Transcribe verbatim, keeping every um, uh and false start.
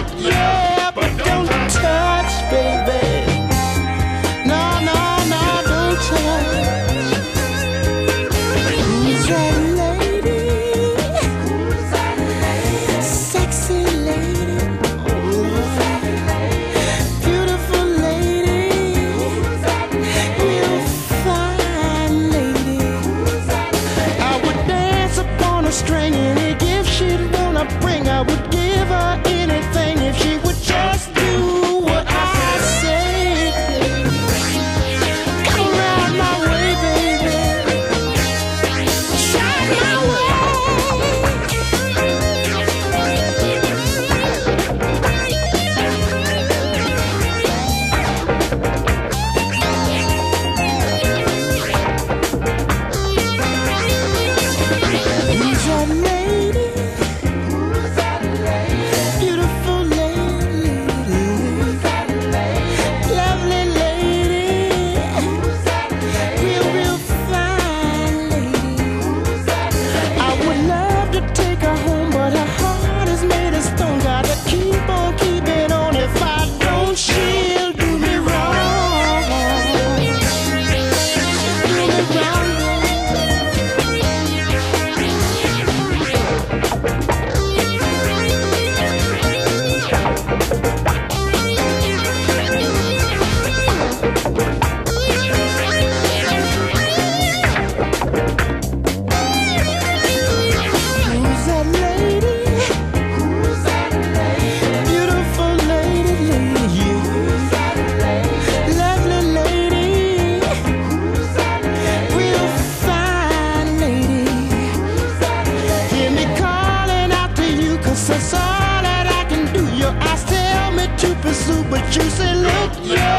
look, yeah, but don't touch, baby. No, no, no, don't touch. Who's that lady? Who's that lady? Sexy lady. Who's that lady? Beautiful lady. Who's that lady? Real fine lady. Who's that lady? I would dance upon a string, any gift she'd wanna bring. I would give her anything if she would just do what I say. Come around my way, baby. Try my way. Who's that lady? Who's that lady? Beautiful lady. Who's that lady? Lovely lady. Who's that lady? Real, real fine lady. Who's that lady? I would love to take her home, but her heart is made of stone. Gotta keep on keeping on. If I don't, she'll do me wrong. Do me wrong. Who's that lady? Who's that lady? Beautiful lady, lady. Who's that lady? Lovely lady. Who's that lady? Real fine lady. Who's that lady? Hear me calling out to you, 'cause that's all that I can do. Your eyes tell me to pursue, but you say, look, yeah.